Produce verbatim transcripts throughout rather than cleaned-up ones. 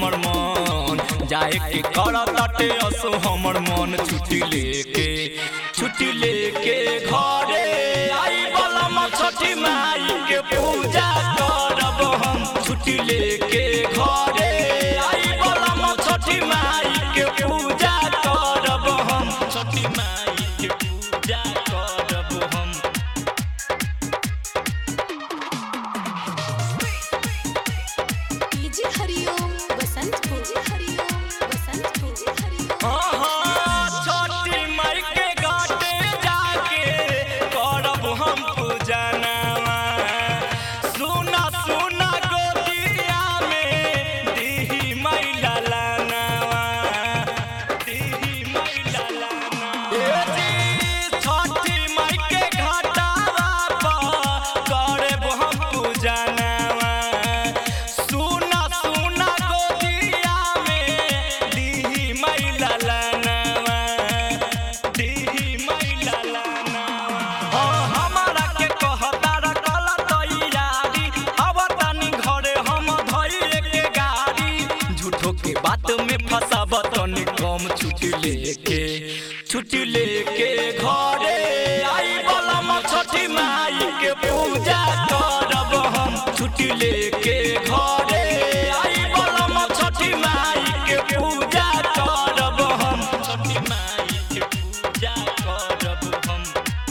हमर मन जाए के करताटे असो हमर मन छुट्टी लेके छुट्टी लेके घरे आई बलम छठी माई के पूजा करब हम छुट्टी लेके घरे आई बलम छठी माई के पूजा करब हम छठी माई के पूजा करब हम जी हरिओम बसंत जी हरिओम बसंत जी हरिओम हां छठी माई के घाटे जाके करब हम पूजनवा सुना सुना गोदिया में दीही माई लालनवा दीही माई लालनवा ए जी छठी माई के घाटावा पर करब हम पूजनवा सुना सुना गोदिया में दीही माई लालनवा दीही माई लालनवा हां हमारा के कहता रखल तैयारी अब तनी घरे हम धइले के गाड़ी झूठो के बात में फसाब तनी कम छुट्टी लेके छुट्टी लेके घरे आई बलम छठी माई के पूजा करब हम छुट्टी लेके घरे आई बलम छठी माई के पूजा करब हम छठी माई के पूजा करब हम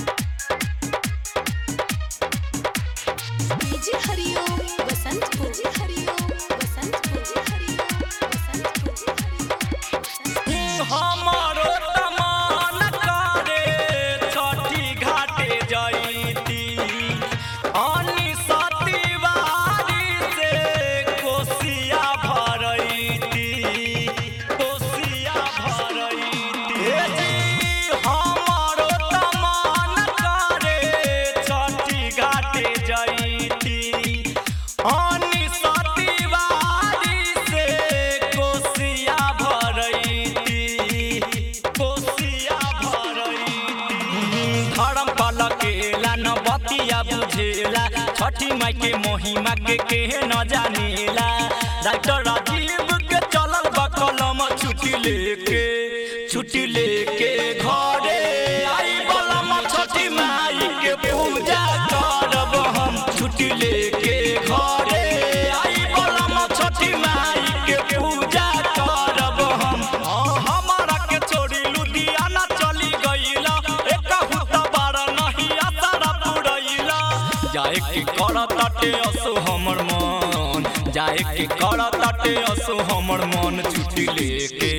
जी हरिओम बसंत जी हरिओम बसंत जी हरिओम बसंत जी हरिओम हमारो तमान करे छठी घाटे जाईती अनि सतीवारी से कोसिया भरईती कोसिया भरईती हे जी हमारो तमान करे छठी घाटे जाईती अनि सतीवारी से कोसिया भरईती कोसिया भरईती धर्म पलकेला न बतिया बुझेला छठी माई के महिमा के के न जानेला डॉक्टर राजीव के चलल बा कलम छुट्टी लेके छुट्टी लेके घरे आई बलम छठी माई के पूजा करब हम छुट्टी लेके घरे आई बलम छठी माई के पूजा करब हम हाँ, हमारा के छोड़ी लुधियाना चली गईला एक हुता बार नहीं आसारा पुरैला जाए के करताटे असो हमर मन जाए के करताटे असो हमर मन छुट्टी लेके